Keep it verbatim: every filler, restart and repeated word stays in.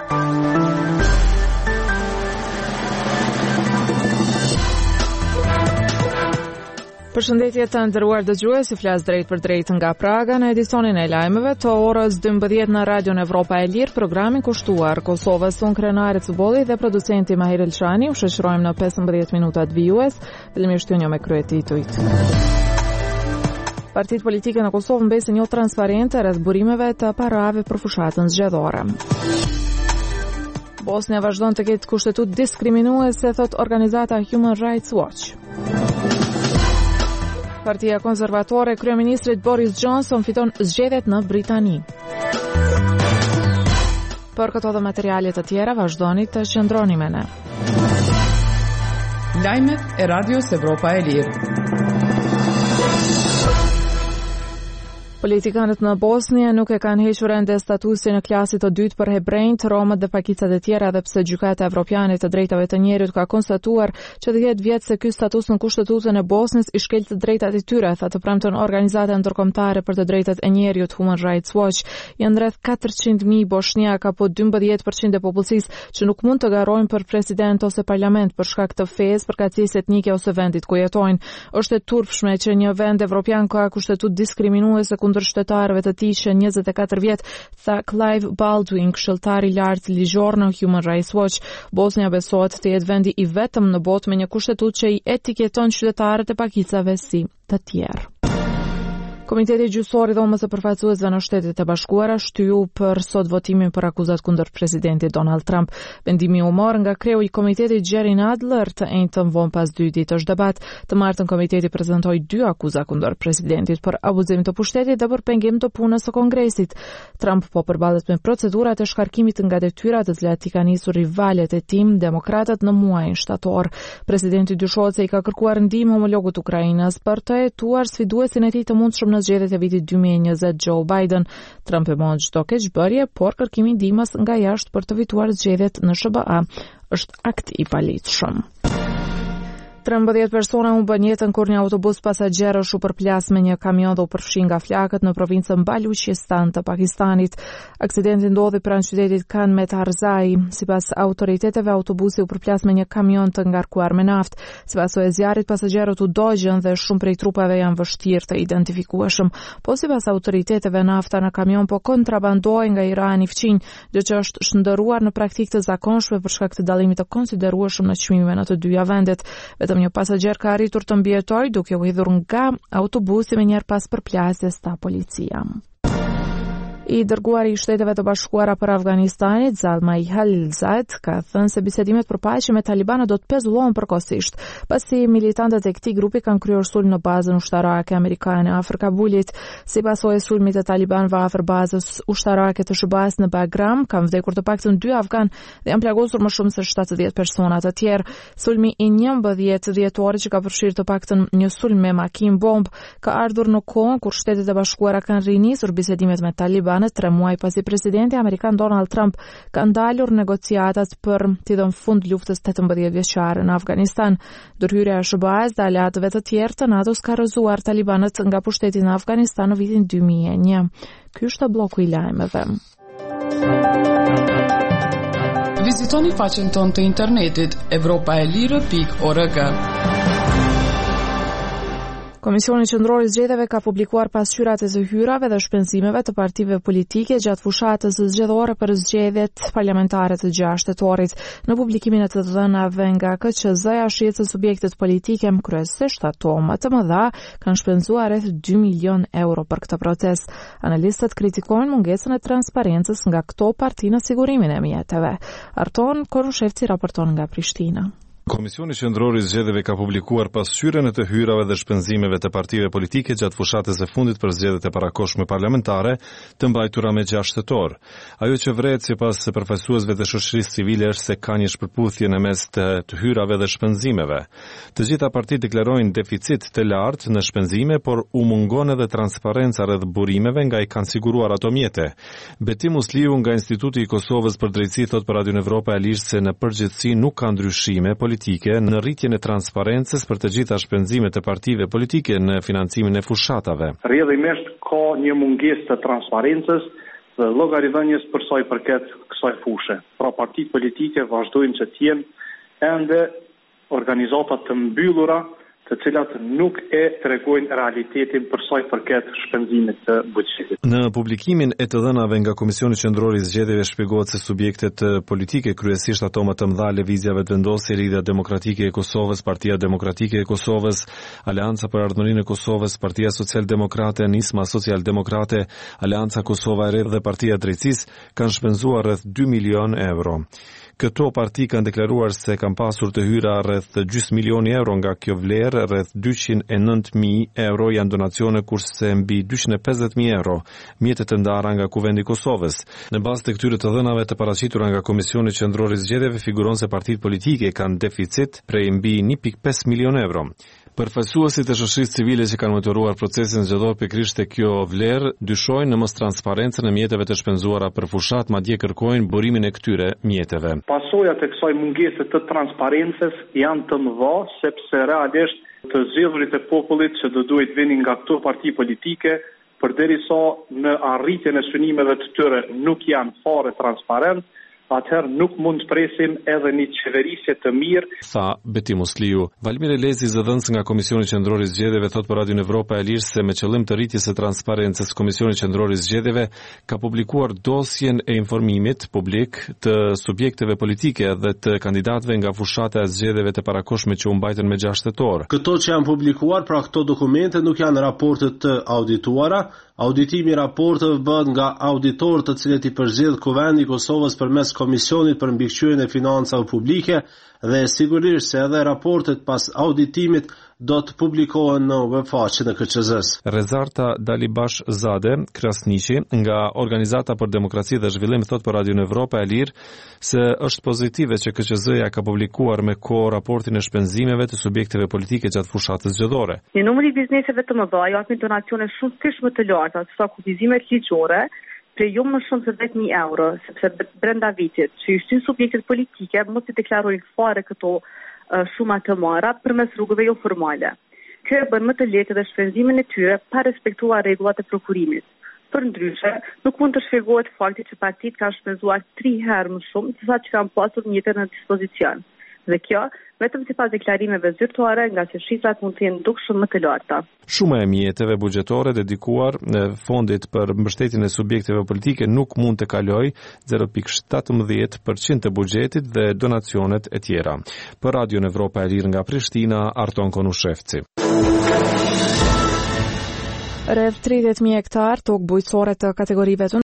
Përshëndetje të nderuar dëgjues, si flas drejt për drejt nga Praga në edicionin e lajmeve të orës dymbëdhjetë në Radion Evropa e Lirë, programin kushtuar Kosovës son krenare Cuboli dhe producenti Mahir Elshani. U shoqërojmë në pesëmbëdhjetë minutat vijues, fillimisht një me kryet titujt. Partitë politike në Kosovë mbesin jo transparente rreth burimeve të parave për fushatën zgjedhore. Bosnia vazhdon të ketë kushtetut diskriminuese, thot organizata Human Rights Watch. Partia konservatore, kryeministrit Boris Johnson fiton zgjedhjet në Britani. Për këto dhe materialet të tjera, vazhdoni të qëndroni me ne. Lajmet e Radios Evropa e Lirë. Politikanët në Bosnia nuk e kanë hequr ende statusin në klasit të dytë për hebrejt, romët dhe pakicat e tjera, dhe pse Gjykata Evropiane të Drejtave të Njerit ka konstatuar që dhjetë vjet se ky status në Kushtetutën e Bosnjës i shkel të drejtat e tyre, tha të premton Organizata Ndërkombëtare për të Drejtat e Njerit Human Rights Watch. Janë rreth katërqind mijë bosnjak apo dymbëdhjetë përqind e popullsisë që nuk mund të garojnë për president ose parlament për shkak të fesë, përkatësisë etnike ose vendit ku jetojnë. Është e turpshme që një vend evropian ka kushtetutë diskriminuese kundër shtetarëve të tij që njëzet e katër vjet, tha Clive Baldwin, këshilltar i lartë ligjor në Human Rights Watch. Bosnia besohet të jetë vendi i vetëm në botë me një kushtetutë që i etiketon qytetarët e pakicave si të tjerë. Komiteti gjyqësor i Dhomës së Përfaqësuesve në Shtetet e Bashkuara shtyu për sot votimin për akuzat kundër presidentit Donald Trump. Vendimi u mor nga kreu i komitetit Jerry Nadler të njëjtën vonë pas dy ditësh debat. Të martën komiteti prezantoi dy akuza kundër presidentit për abuzim të pushtetit dhe për pengim të punës së Kongresit. Trump po përballet me procedurat e shkarkimit nga detyrat të cilat i kanë nisur rivalet e tij demokratët në muajin shtator. Presidenti dyshohet se i ka kërkuar ndihmë homologut Ukrainës për të hetuar sfiduesin e tij të mundshëm në zgjedhjet e vitit dy mijë e njëzet, Joe Biden. Trump e mon çdo keqbërje, por kërkimi ndihmës nga jashtë për të fituar zgjedhjet në S B A është akt i paligjshëm. trembëdhjetë persona humbën jetën kur një autobus pasagjerësh u përplas me një kamion dhe u përfshi nga flakët në provincën Baluchistan të Pakistanit. Aksidenti ndodhi pranë qytetit Khan Metarzai. Sipas autoriteteve, autobusi u përplas me një kamion të ngarkuar me naftë. Sipas o e zjarit, pasagjerët u dogjën dhe shumë prej trupave janë vështirë të identifikueshëm. Po sipas autoriteteve, nafta në kamion po kontrabandohej nga Irani fqinj, gjë që është shndërruar në praktikë të zakonshme për shkak të dallimit të konsiderueshëm në çmimeve në të dyja vendet. Vetëm një pasagjer ka arritur të mbijetojë duke u hidhur nga autobusi me njëherë pas përplasjes, tha policia. I dërguari i Shteteve të Bashkuara për Afganistanit, Zalmay Khalilzad, ka thënë se bisedimet për paqe me talibanët do të pezullohen përkohësisht, pasi militantët e këtij grupi kanë kryer sulm në bazën ushtarake amerikane afër Kabulit. Sipas o e sulmit të talibanëve afër bazës ushtarake të S B A-s në Bagram, kanë vdekur të paktën dy afgan dhe janë plagosur më shumë se shtatëdhjetë persona të tjerë. Sulmi i njëmbëdhjetë dhjetorit që ka përfshirë të paktën një sulm me makinë bomb ka ardhur në kohën kur Shtetet e Bashkuara kanë rinisur bisedimet me taliban në tre muaj pasi presidenti amerikan Donald Trump ka ndalur negociatat për t'i dhënë fund luftës tetëmbëdhjetë vjeçare në Afganistan. Ndërhyrja e S B A-s dhe aleatëve të tjerë të NATO-s ka rrëzuar talibanët nga pushteti në Afganistan në vitin dy mijë e një. Ky është bloku i lajmeve. Vizitoni faqen tonë të internetit evropaelire pikë org. Komisioni Qendror i Zgjedhjeve ka publikuar pasqyrat e hyrave dhe shpenzimeve të partive politike gjatë fushatës zgjedhore për zgjedhjet parlamentare të gjashtë shtetorit. Në publikimin e të dhënave nga K Q Z-ja, shihet se subjektet politike, kryesisht ato më të mëdha, kanë shpenzuar rreth dy milion euro për këtë proces. Analistët kritikojnë mungesën e transparencës nga këto parti në sigurimin e mjeteve. Arton Korushevci raporton nga Prishtina. Komisioni Qendror i Zgjedhjeve ka publikuar pasqyrën e të hyrave dhe shpenzimeve të partive politike gjatë fushatës së fundit për zgjedhjet e parakohshme parlamentare të mbajtura me gjashtë tetor. Ajo që vret sipas përfaqësuesve të shoqërisë civile është se ka një shpërputhje në mes të, të hyrave dhe shpenzimeve. Të gjitha partitë deklarojnë deficit të lartë në shpenzime, por u mungon edhe transparenca rreth burimeve nga i kanë siguruar ato mjete. Betim Musliu nga Instituti i Kosovës për Drejtësi thot për Radio Evropa e Lirë se në përgjithësi nuk ka ndryshime politike në rritjen e transparencës për të gjitha shpenzimet e partive politike në financimin e fushatave. Rrjedhimisht ka një mungesë të transparencës dhe llogaridhënies për sa i përket kësaj fushë. Pra partitë politike vazhdojnë që të jenë ende organizata të mbyllura, të cilat nuk e tregojnë realitetin për sa i përket shpenzimit të buxhetit. Në publikimin e të dhënave nga Komisioni Qendror i Zgjedhjeve shpjegohet se subjektet politike, kryesisht ato më të mëdha lëvizjave të vendosjes, Lidhja Demokratike e Kosovës, Partia Demokratike e Kosovës, Aleanca për Ardhmërinë e Kosovës, Partia Social-Demokrate, Nisma Social-Demokrate, Aleanca Kosova e Re dhe Partia e Drejtësisë, kanë shpenzuar rreth dy milion euro. Këto parti kanë deklaruar se kanë pasur të hyra rreth gjys milioni euro nga kjo vlerë, rreth dyqind e nëntë mijë euro janë donacione, kurse mbi dyqind e pesëdhjetë mijë euro mjetet të ndara nga Kuvendi i Kosovës. Në bazë të këtyre të dhënave të paraqitura nga Komisioni Qendror i Zgjedhjeve figuron se partitë politike kanë deficit prej mbi një pikë pesë milion euro. Përfaqësuesit e shoqërisë civile që kanë monitoruar procesin zgjedhor pikërisht te kjo vlerë dyshojnë në mos transparencën e mjeteve të shpenzuara për fushat, madje kërkojnë burimin e këtyre mjeteve. Pasojat e kësaj mungese të transparencës janë të mëdha, sepse realisht të zgjedhurit e popullit që do duhet vinin nga këto parti politike, përderisa në arritjen e synimeve të tyre nuk janë fare transparent, atëherë nuk mund të presim edhe një qeverisje të mirë, tha Beti Musliu. Valmir Elezi, zëdhënës nga Komisioni Qendror i Zgjedhjeve, thot për Radion Evropa e Lirë se me qëllim të rritjes së transparencës, Komisioni Qendror i Zgjedhjeve ka publikuar dosjen e informimit publik të subjekteve politike dhe të kandidatëve nga fushata e zgjedhjeve të parakoshme që u mbajtën me gjashtë tetor. Këto që janë publikuar, pra këto dokumente nuk janë raportet të audituara. Auditimi i raporteve bëhet nga auditorë të cilët i përzgjedh Kuvendi i Kosovës përmes Komisionit për mbikëqyrjen e financave publike dhe sigurisht se edhe raportet pas auditimit do të publikohen në webfaqen e K Q Z-s. Rezarta Dalibash Zade Krasniqi nga Organizata për Demokraci dhe Zhvillim thot për Radion Evropa e Lirë se është pozitive që K Q Z-ja ka publikuar me kohë raportin e shpenzimeve të subjekteve politike gjatë fushatës zgjedhore. Një numër i bizneseve të mëdha japin donacione shumë fish më të larta sa kufizimet ligjore, prej jo më shumë se dhjetë mijë euro, sepse brenda vitit që ishtin subjektet politike mos i deklarojnë fare këto uh, shuma të mëdha përmes rrugëve jo formale. Kjo e bën më të lehtë edhe shpenzimin e tyre pa respektuar rregullat e prokurimit. Për ndryshe, nuk mund të shpjegohet fakti që partitë kanë shpenzuar tri herë më shumë se sa që kanë pasur mjete në dispozicion. Dhe kjo, vetëm sipas deklarimeve zyrtare, nga që shifrat mund të jenë dukshëm më të larta. Shuma e mjeteve buxhetore dedikuar në fondit për mbështetjen e subjekteve politike nuk mund të kalojë zero pikë shtatëmbëdhjetë përqind të buxhetit dhe donacionet e tjera. Për Radion Evropa e Lirë nga Prishtina, Arton Konushevci. Rreth tridhjetë mijë hektar tokë bujqësore të kategorive të